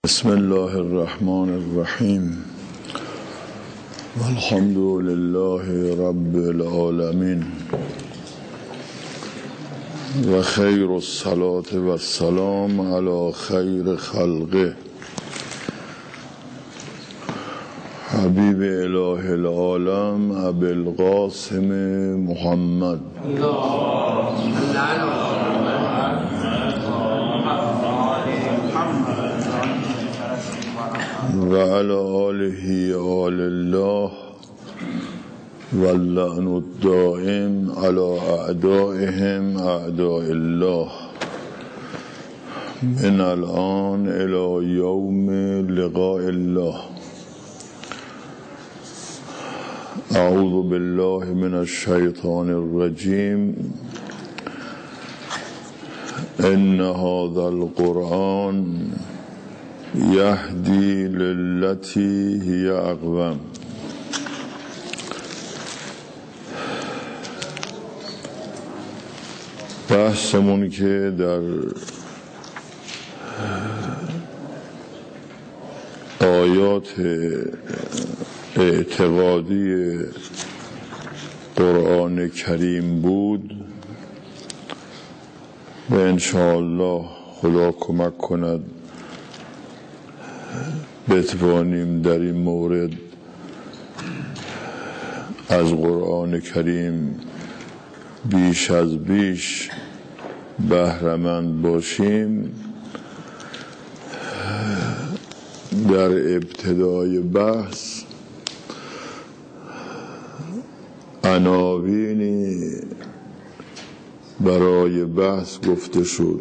بسم الله الرحمن الرحیم والحمد لله رب العالمین و خیر الصلاة و السلام علی خیر خلقه حبیب اله العالم ابی القاسم محمد و علی آله آل الله واللعن الدائم علی اعدائهم اعداء الله من الان الی یوم لقاء الله. اعوذ بالله من الشیطان الرجیم. ان هذا القرآن یهدی للتی هی اقوم. بحثمون که در آیات اعتقادی قرآن کریم بود و انشاءالله خدا کمک کند بتوانیم در این مورد از قرآن کریم بیش از بیش بهره‌مند باشیم. در ابتدای بحث عناوینی برای بحث گفته شد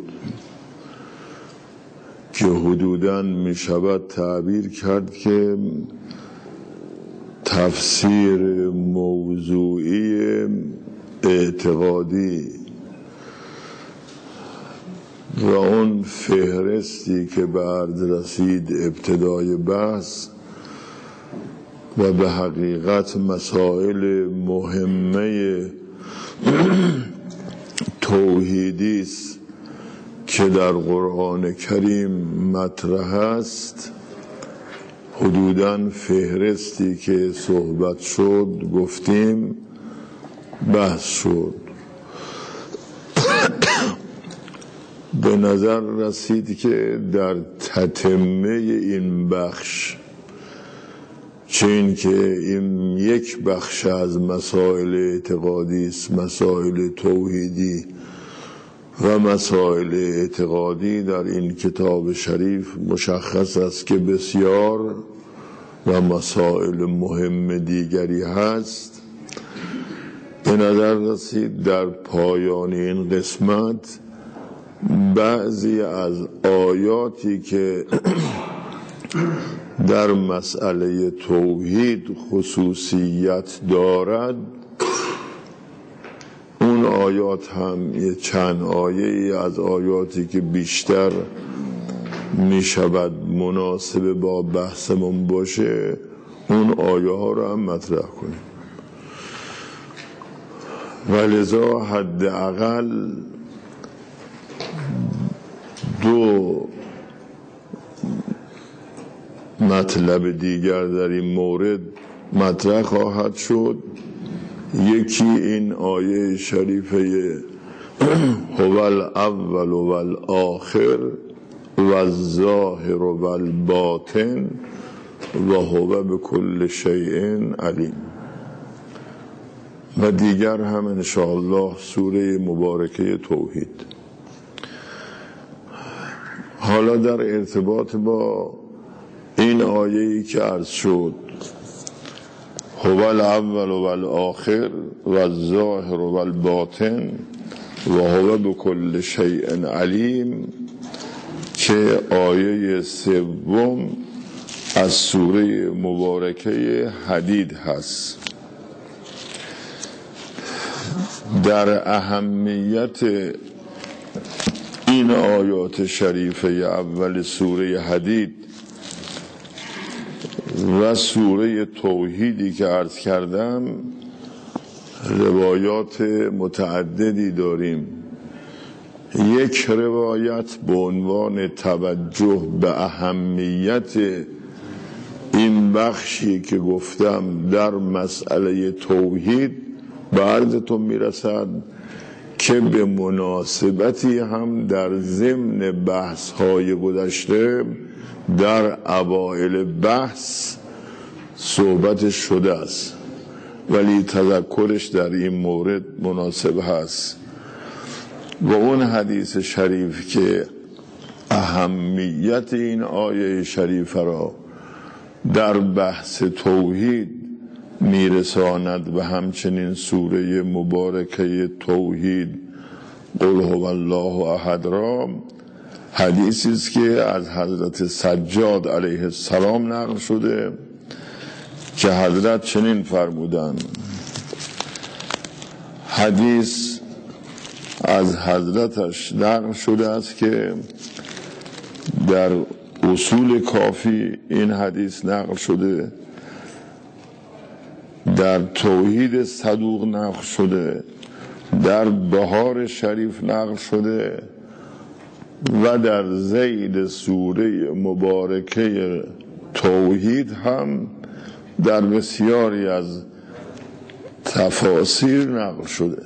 که حدوداً می شود تعبیر کرد که تفسیر موضوعی اعتقادی و اون فهرستی که به عرض رسید ابتدای بحث و به حقیقت مسائل مهمه توحیدی است که در قرآن کریم مطرح است. حدوداً فهرستی که صحبت شد گفتیم بحث شد. به نظر رسید که در تتمه این بخش، چه این که این یک بخش از مسائل اعتقادی است، مسائل توحیدی و مسائل اعتقادی در این کتاب شریف مشخص است که بسیار و مسائل مهم دیگری هست. به نظر رسید در پایان این قسمت بعضی از آیاتی که در مسئله توحید خصوصیت دارد، اون آیات هم یه چند آیه از آیاتی که بیشتر می شود مناسب با بحثمون باشه، اون آیه ها رو هم مطرح کنیم. ولذا حداقل دو مطلب دیگر در این مورد مطرح خواهد شد. یکی این آیه شریفه هو الاول و الاخر و الظاهر و الباطن و هو بكل شیء علیم، و دیگر هم انشاءالله سوره مبارکه توحید. حالا در ارتباط با این آیه‌ای که عرض شد هو الاول و الاخر و الظاهر و الباطن و هو بكل شیء علیم، که آیه سوم از سوره مبارکه حدید هست. در اهمیت این آیات شریفه اول سوره حدید و سوره توحیدی که عرض کردم روایات متعددی داریم یک روایت به عنوان توجه به اهمیت این بخشی که گفتم در مسئله توحید به عرضتون میرسد که به مناسبتی هم در ضمن بحث های گذشته در اوائل بحث صحبتش شده است، ولی تذکرش در این مورد مناسب هست. و اون حدیث شریف که اهمیت این آیه شریف را در بحث توحید میرساند و همچنین سوره مبارکه توحید قل هو الله احد را، حدیثی است که از حضرت سجاد علیه السلام نقل شده که حضرت چنین فرمودند. حدیث از حضرتش نقل شده است که در اصول کافی این حدیث نقل شده، در توحید صدوق نقل شده، در بهار شریف نقل شده و در ذیل سوره مبارکه توحید هم در بسیاری از تفاسیر نقل شده.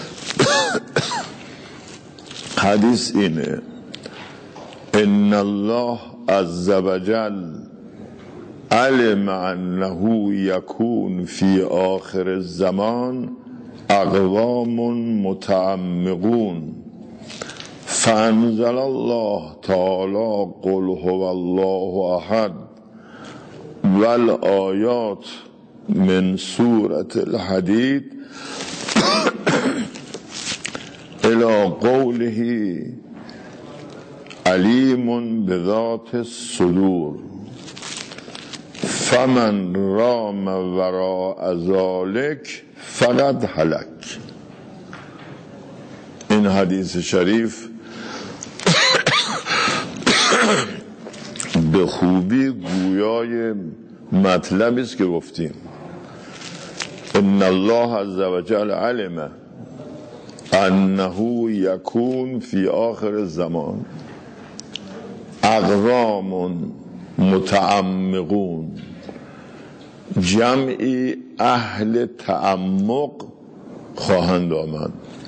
حدیث اینه: ان الله عز وجل علم انه یکون فی آخر الزمان اقوام متعمقون فانزل الله تعالی قل هو الله احد والآیات من سورة الحدید الى قوله علیم بذات الصدور فمن رام وراء ذلك فقد هلک. این حدیث شریف به خوبی گویای مطلبی است که گفتیم. ان الله عز وجل علم انه یکون فی آخر الزمان اقوام متعمقون، جمعی اهل تعمق خواهند آمد.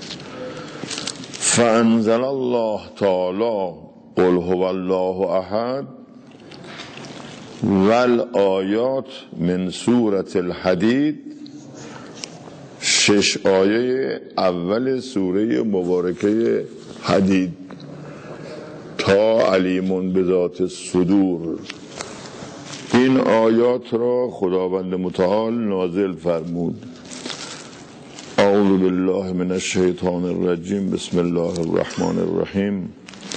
فانزل الله تعالی قل هو الله احد والآیات من سورة الحدید، 6 آیه اول سوره مبارکه حدید تا علیم بذات الصدور. این آیات را خداوند متعال نازل فرمود. اعوذ بالله من الشیطان الرجیم، بسم الله الرحمن الرحیم.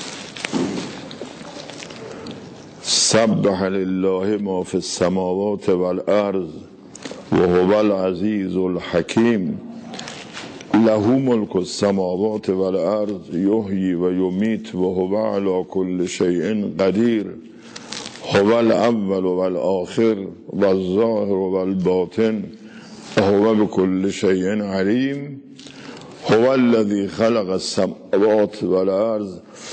سبح لله ما فی السماوات والارض وهو العزیز الحکیم له ملک السماوات والارض یحیی و یمیت وهو علی کل شیء قدیر هو الاول والآخر والظاهر والباطن وهو بكل شيء عليم هو الذي خلق السماوات والارض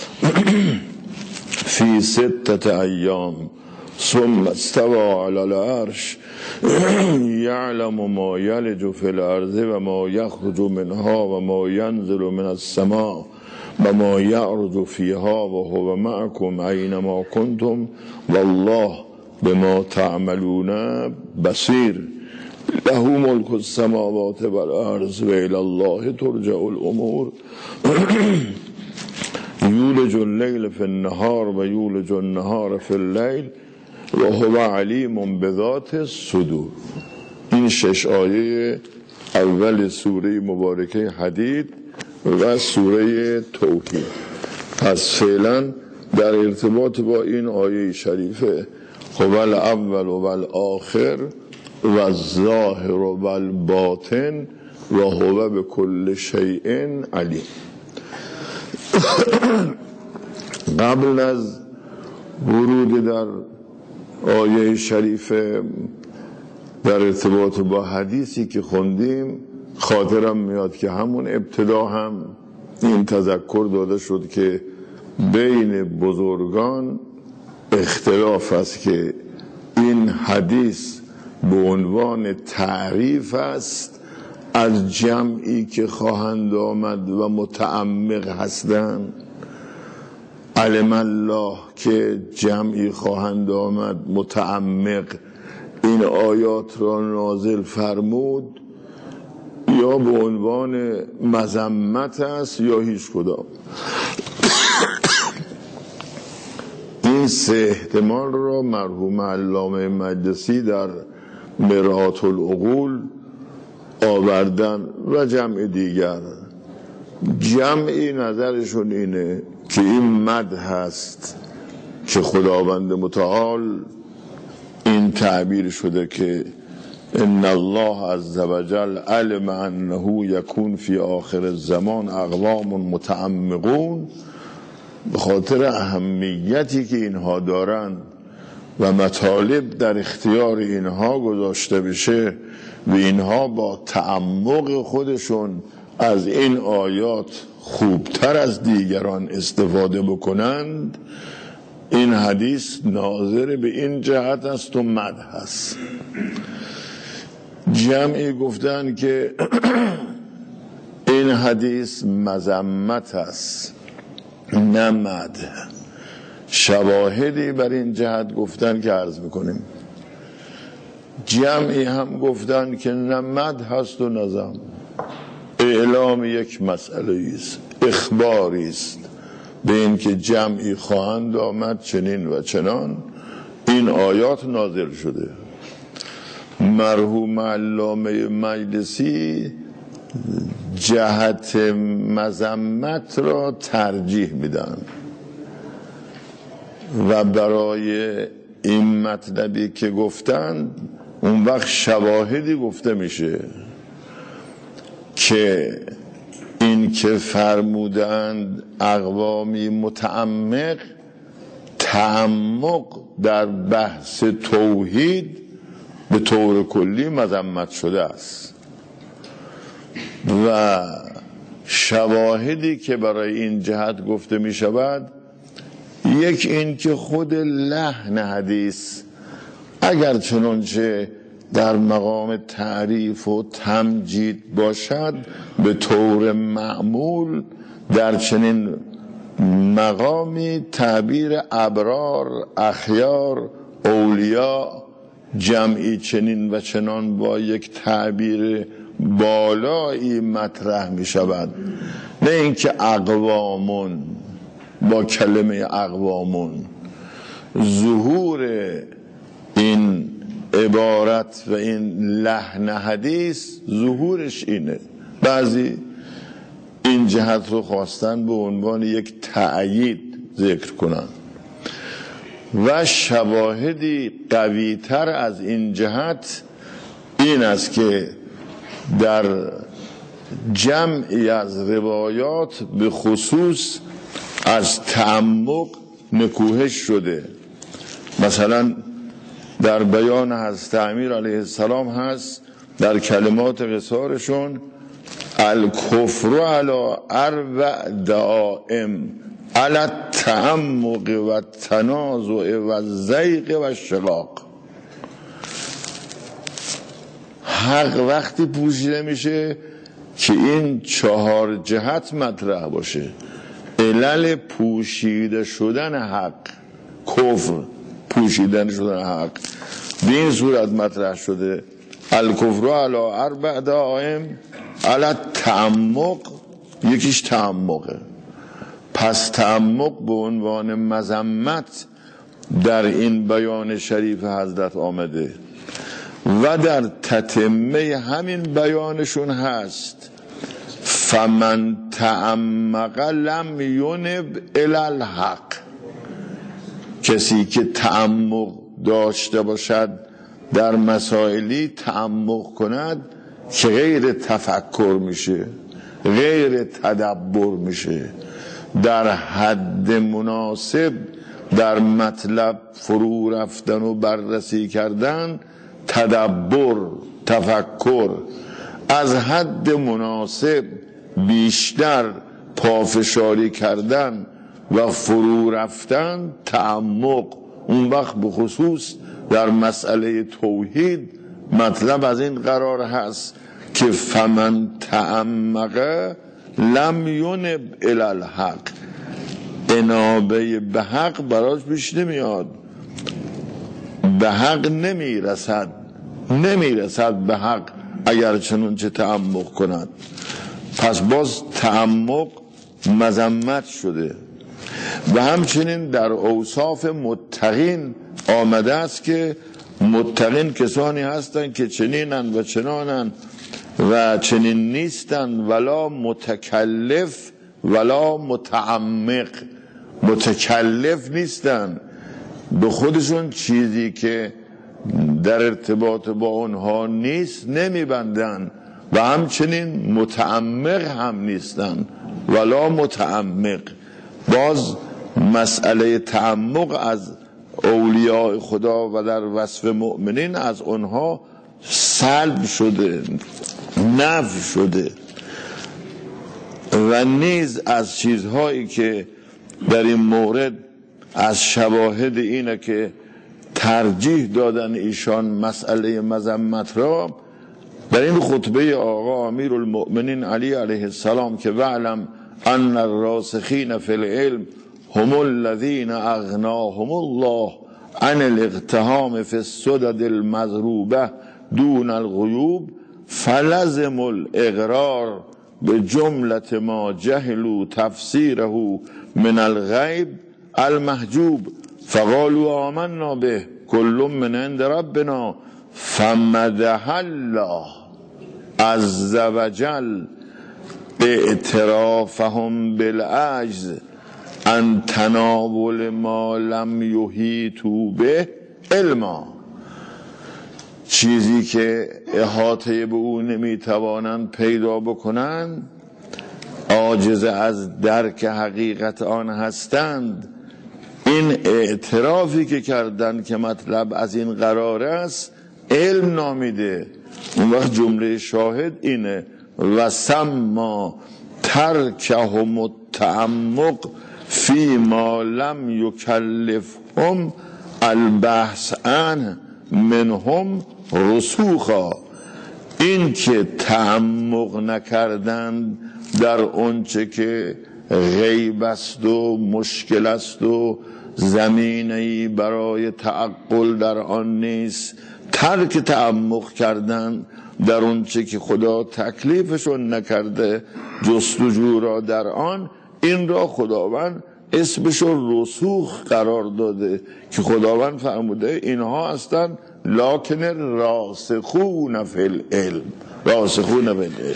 في 6 أيام ثم استوى على العرش يعلم ما يلج في الارض وما يخرج منها وما ينزل من السماء وما يعرج فيها وهو معكم أينما كنتم والله بما تعملون بصير له ملك السماوات والارض وإلى الله ترجع الأمور یولج اللیل فی النهار و یولج النهار فی اللیل و هو علیم بذات الصدور. این 6 آیه اول سوره مبارکه حدید و سوره توحید. پس فعلا در ارتباط با این آیه شریفه هو الاول و الآخر و الظاهر و الباطن و هو بكل شیء علیم. قبل از ورود در آیه شریفه در ارتباط با حدیثی که خوندیم خاطرم میاد که همون ابتدا هم این تذکر داده شد که بین بزرگان اختلاف است که این حدیث به عنوان تعریف است از جمعی که خواهند آمد و متعمق هستند. علم الله که جمعی خواهند آمد متعمق این آیات را نازل فرمود، یا به عنوان مذمت است یا هیچ کدام. این سه احتمال را مرحوم علامه مجلسی در مرآت العقول آوردن و جمع دیگر. جمعی نظرشون اینه که این مدح هست که خداوند متعال این تعبیر شده که ان الله عز وجل علم انه یکون فی آخر الزمان اقوام متعمقون، به خاطر اهمیتی که اینها دارن و مطالب در اختیار اینها گذاشته بشه و اینها با تعمق خودشون از این آیات خوبتر از دیگران استفاده بکنند. این حدیث ناظر به این جهت است و مدح است. جمعی گفتن که این حدیث مذمت است نه مدح. شواهدی بر این جهت گفتن که عرض میکنیم. جمعی هم گفتن که نه مدح است و نظم، اعلام یک مسئله است، اخباری است به این که جمعی خواهند آمد چنین و چنان. این آیات نازل شده. مرحوم علامه مجلسی جهت مذمت را ترجیح میدن و برای این مطلبی که گفتند اون وقت شواهدی گفته میشه که این که فرمودند اقوامی متعمق، تعمق در بحث توحید به طور کلی مذمت شده است و شواهدی که برای این جهت گفته می شود، یک این که خود لحن حدیث اگر چنانچه در مقام تعریف و تمجید باشد، به طور معمول در چنین مقامی تعبیر ابرار، اخیار، اولیاء، جمعی چنین و چنان با یک تعبیر بالایی مطرح می شود، نه اینکه اقوامون با کلمه اقوامون. ظهور این عبارت و این لحن حدیث ظهورش اینه. بعضی این جهت رو خواستن به عنوان یک تأیید ذکر کنن و شواهدی قوی تر از این جهت این است که در جمعی از روایات به خصوص از تعمق نکوهش شده. مثلا در بیان حضرت امیر علیه السلام هست در کلمات قصارشون الکفر علی اربع دائم علی التعمق و التنازع و الزیغ و الشقاق. حق وقتی پوشیده میشه که این 4 جهت مطرح باشه. علل پوشیده شدن حق، کفر، پوشیدن شدن حق به این صورت مطرح شده الکفر علی اربع دائم علی التعمق. یکیش تعمقه. پس تعمق به عنوان مذمت در این بیان شریف حضرت آمده و در تتمه همین بیانشون هست فمن تعمق لم ینب الی الحق. کسی که تعمق داشته باشد در مسائلی تعمق کند که غیر تفکر میشه، غیر تدبر میشه، در حد مناسب در مطلب فرو رفتن و بررسی کردن، تدبر، تفکر، از حد مناسب بیشتر پافشاری کردن و فرو رفتن تعمق. اون وقت به خصوص در مسئله توحید مطلب از این قرار هست که فمن تعمق لم ینب الی الحق، انابه به حق براش پیش نمیاد، به حق نمیرسد به حق اگر چنانچه تعمق کند. پس باز تعمق مذمت شده. و همچنین در اوصاف متقین آمده است که متقین کسانی هستند که چنینند و چنانند و چنین نیستند، ولا متکلف ولا متعمق. متکلف نیستند، به خودشون چیزی که در ارتباط با اونها نیست نمیبندن، و همچنین متعمق هم نیستن ولا متعمق. باز مسئله تعمق از اولیاء خدا و در وصف مؤمنین از اونها سلب شده، نفی شده. و نیز از چیزهایی که در این مورد از شواهد اینه که ترجیح دادن ایشان مسئله مذمت را، در این خطبه آقا امیر المؤمنین علی علیه السلام که وعلم ان الراسخین فی العلم هم الذین اغناهم الله عن الاقتحام فی السدد المضروبه دون الغیوب فلزم الاقرار به جملت ما جهلوا تفسیره من الغیب المحجوب فقالوا آمنا به کل من عند ربنا فمدح الله عز وجل اعترافهم بالعجز ان تناول ما لم یحیطوا به علما. چیزی که احاطه به او نمیتوانند پیدا بکنند، عاجز از درک حقیقت آن هستند. این اعترافی که کردن که مطلب از این قرار است علم نامیده. اون وقت جمله شاهد اینه و سما ترکهم التعمق فی ما لم یکلفهم البحث عنه منهم رسوخا. این که تعمق نکردند در اونچه که غیب است و مشکل است و زمینه‌ای برای تعقل در آن نیست، ترک تعمق کردن در اونچه که خدا تکلیفشون نکرده جستجو را در آن، این را خداوند اسمش رو رسوخ قرار داده که خداوند فرموده اینها هستن لکن راسخون فی العلم، راسخون فی العلم.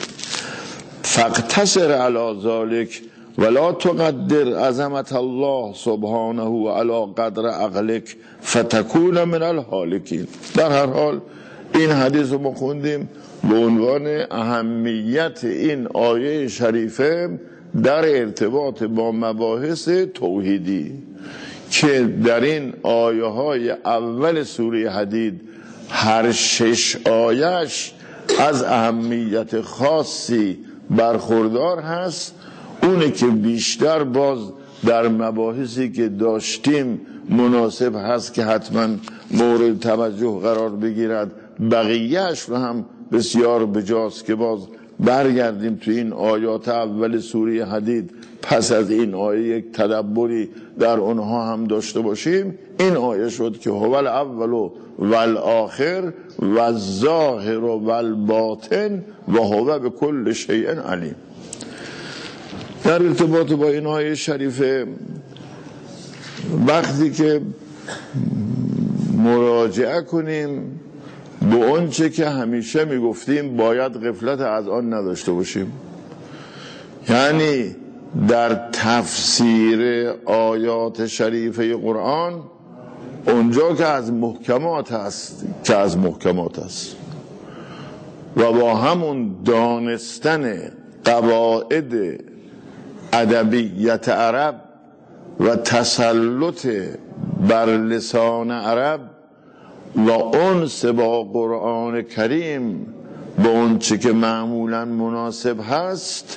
فاقتصر علی ذلک ولا تقدر عظمت الله سبحانه علی قدر عقلک فتکون من الهالکین. در هر حال این حدیث رو ما خوندیم به عنوان اهمیت این آیه شریفه در ارتباط با مباحث توحیدی که در این آیه های اول سوره حدید هر 6 آیهش از اهمیت خاصی برخوردار هست. اونه که بیشتر باز در مباحثی که داشتیم مناسب هست که حتما مورد توجه قرار بگیرد. بقیهش رو هم بسیار بجاست که باز برگردیم تو این آیات اول سوره حدید، پس از این آیه یک تدبری در اونها هم داشته باشیم. این آیه شد که هو الاول و الاخر و الظاهر و الباطن و هو بكل شیء علیم. در ارتباط با این آیه شریفه وقتی که مراجعه کنیم به اونچه که همیشه میگفتیم باید غفلت از آن نداشته باشیم، یعنی در تفسیر آیات شریفه قرآن اونجا که از محکمات هست و با همون دانستن قواعد ادبیت عرب و تسلط بر لسان عرب و انس با قرآن کریم به اون چه که معمولا مناسب هست،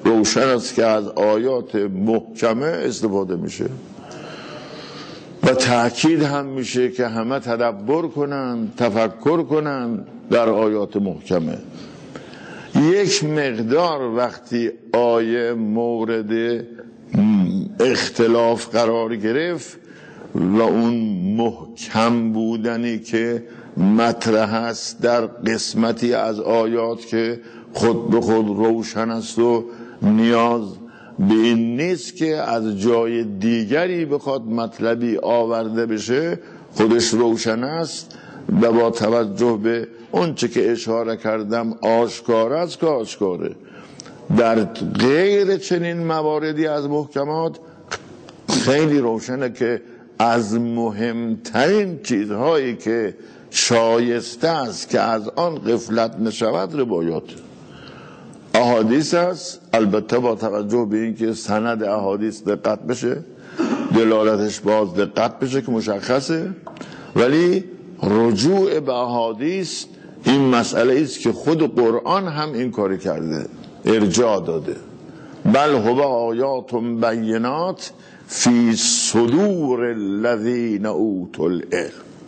روشن است که از آیات محکمه استفاده میشه و تأکید هم میشه که همه تدبر کنن، تفکر کنن در آیات محکمه. یک مقدار وقتی آیه مورد اختلاف قرار گرفت و اون محکم بودنی که مطرح است در قسمتی از آیات که خود به خود روشن است و نیاز به این نیست که از جای دیگری بخواد مطلبی آورده بشه، خودش روشن است و با توجه به اون چه که اشاره کردم آشکار است که آشکاره. در غیر چنین مواردی از محکمات خیلی روشنه که از مهمترین چیزهایی که شایسته است که از آن غفلت نشود روایات احادیث است، البته با توجه به اینکه سند احادیث دقت بشه، دلالتش باز دقت بشه که مشخصه، ولی رجوع به احادیث این مسئله است که خود قرآن هم این کاری کرده، ارجاع داده. بل هو آیات بینات فی صدور الذین اوتوا العلم،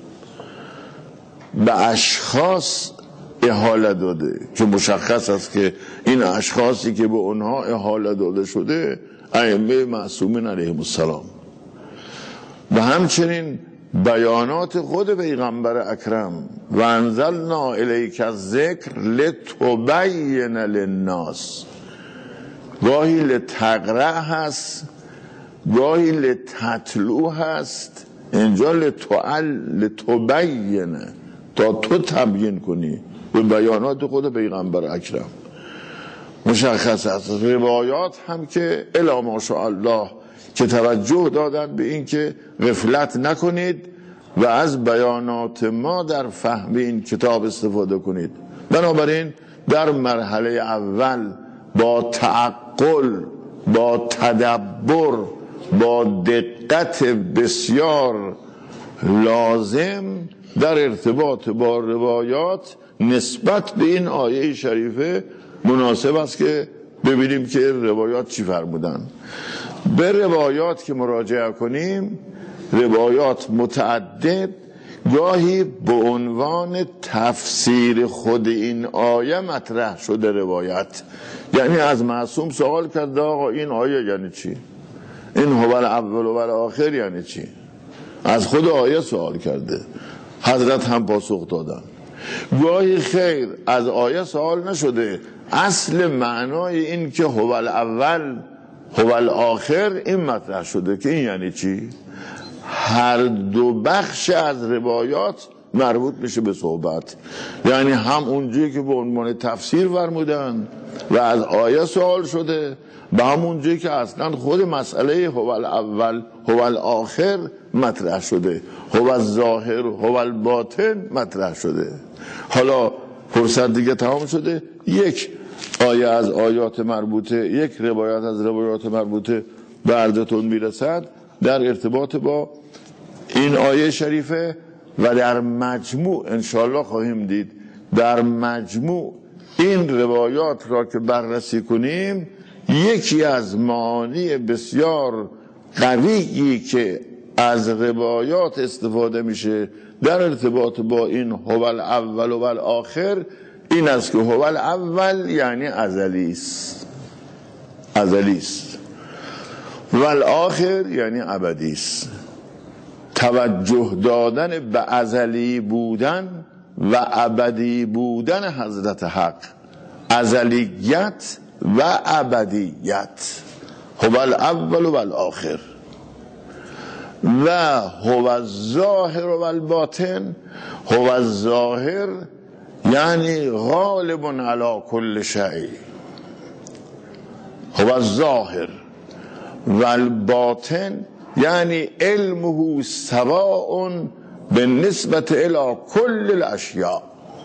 به اشخاص احاله داده که مشخص است که این اشخاصی که به اونها احاله داده شده ائمه معصومین علیهم السلام و همچنین بیانات خود پیغمبر اکرم و انزلنا الیک الذکر لتبین للناس. گاهی لتقرأ هست، گاهی لتتلو هست، اینجا لتبین، تا تو تبیین کنی به بیانات خود پیغمبر اکرم. مشخص است. روایات هم که الا ماشاءالله که توجه دادن به این که غفلت نکنید و از بیانات ما در فهم این کتاب استفاده کنید. بنابراین در مرحله اول با تعقل، با تدبر، با دقت بسیار لازم در ارتباط با روایات نسبت به این آیه شریفه مناسب است که ببینیم که روایات چی فرمودن. به روایات که مراجعه کنیم، روایات متعدد، گاهی به عنوان تفسیر خود این آیه مطرح شده روایت. یعنی از معصوم سوال کرده آقا این آیه یعنی چی؟ این هو الاول و الاخر یعنی چی؟ از خود آیه سوال کرده، حضرت هم پاسخ دادن. گاهی خیر از آیه سوال نشده، اصل معنای این که هو الاول هو الاخر این مطرح شده که این یعنی چی؟ هر دو بخش از روایات مربوط میشه به صحبت. یعنی هم اونجایی که به عنوان تفسیر فرمودن و از آیه سوال شده، به همونجایی که اصلا خود مسئله هو الاول هو الاخر مطرح شده، هو الظاهر هو الباطن مطرح شده. حالا فرصت دیگه تمام شده، یک آیه از آیات مربوطه، یک روایت از روایات مربوطه به عرضتون میرسد در ارتباط با این آیه شریفه و در مجموع انشاءالله خواهیم دید. در مجموع این روایات را که بررسی کنیم، یکی از معانی بسیار قویی که از روایات استفاده میشه در ارتباط با این هو الاول و الاخر این است که هو الاول یعنی ازلی است، ازلی است، و الاخر یعنی ابدی است. توجه دادن به ازلی بودن و ابدی بودن حضرت حق، ازلیت و ابدیت، هو الاول و الاخر و هو الظاهر و الباطن. هو الظاهر یعنی غالب علی کل شیء، هو الظاهر، و الباطن یعنی علمه سواء بالنسبة الى کل الاشیاء.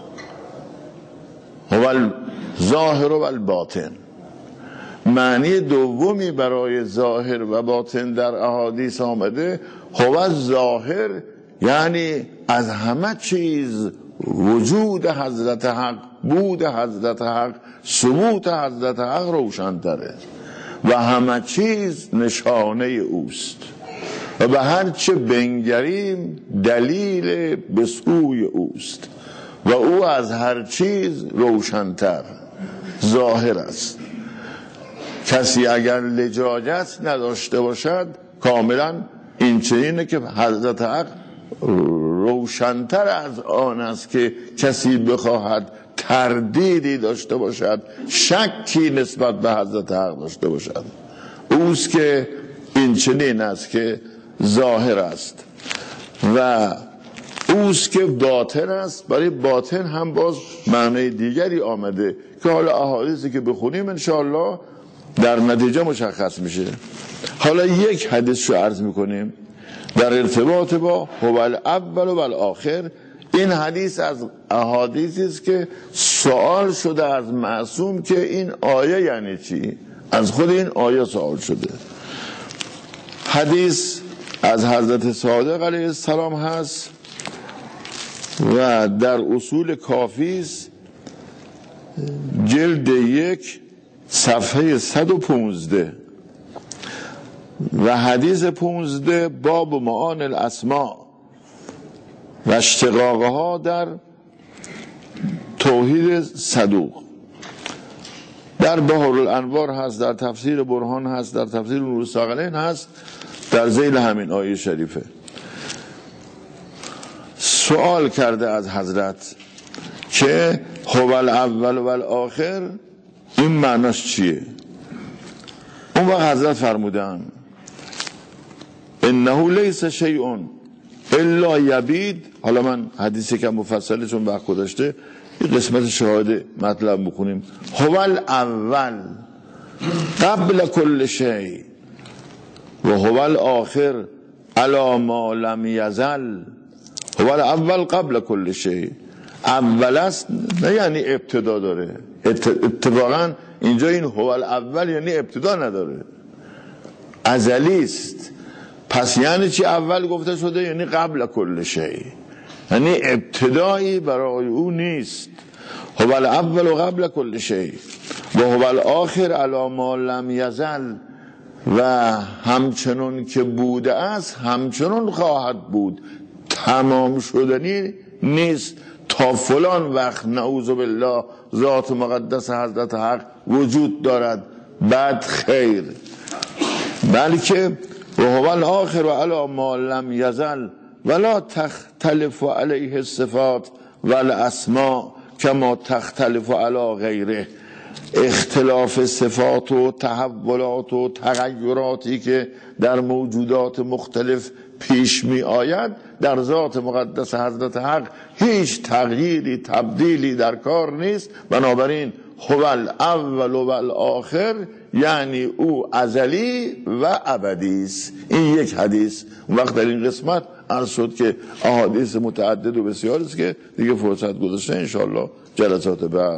هو الظاهر و الباطن. معنی دومی برای ظاهر و باطن در احادیث آمده، هو الظاهر یعنی از همه چیز وجود حضرت حق، بود حضرت حق، ثبوت حضرت حق روشن‌تره و همه چیز نشانه اوست و به هر چه بنگریم دلیل به سوی اوست و او از هر چیز روشن‌تر ظاهر است. کسی اگر لجاجت نداشته باشد کاملا این چنینه که حضرت حق روشن‌تر از آن است که کسی بخواهد تردیدی داشته باشد، شکی نسبت به حضرت حق داشته باشد. اوست که این چنین است که ظاهر است و اوست که باطن است. برای باطن هم باز معنی دیگری آمده که حالا احادیثی که بخونیم انشاءالله در نتیجه مشخص میشه. حالا یک حدیث رو عرض میکنیم در ارتباط با هو الاول و الاخر. این حدیث از احادیثی است که سوال شده از معصوم که این آیه یعنی چی، از خود این آیه سوال شده. حدیث از حضرت صادق علیه السلام هست و در اصول کافی است، جلد 1 صفحه 115 و حدیث 15 باب معانی الاسماء و اشتقاقها در توحید صدوق. در بحر الانوار هست، در تفسیر برهان هست، در تفسیر نور الثقلین هست، در ذیل همین آیه شریفه. سوال کرده از حضرت که هو الاول و الاخر این معناش چیه؟ اون وقت حضرت فرمودن انه لیس شیء الا یبید. حالا من حدیثی که مفصله چون وقت گذشته این قسمت شاهد مطلب بخونیم. هو الاول قبل کل شیء و هو الاخر علی ما لم یزل. هو الاول قبل کل شیء، اول است نه یعنی ابتدا داره. اتفاقا اینجا این هو الاول یعنی ابتدا نداره، ازلی است. پس یعنی چی اول گفته شده؟ یعنی قبل کل شیء، یعنی ابتدایی برای او نیست. هو الاول و قبل کل شیء و هو الاخر علی ما لم یزل و همچنان که بوده است همچنان خواهد بود، تمام شدنی نیست تا فلان وقت نعوذ بالله ذات مقدس حضرت حق وجود دارد بعد خیر، بلکه و هو الاخر و علی ما لم یزل ولا تختلف علیه الصفات و الاسماء کما تختلف علی غیره. اختلاف صفات و تحولات و تغییراتی که در موجودات مختلف پیش می آید در ذات مقدس حضرت حق هیچ تغییری تبدیلی در کار نیست. بنابراین هو الاول و الاخر یعنی او ازلی و ابدی است. این یک حدیث. وقت در این قسمت عرض شد که احادیث متعدد و بسیار است که دیگه فرصت گذاشته انشاءالله جلسات بعد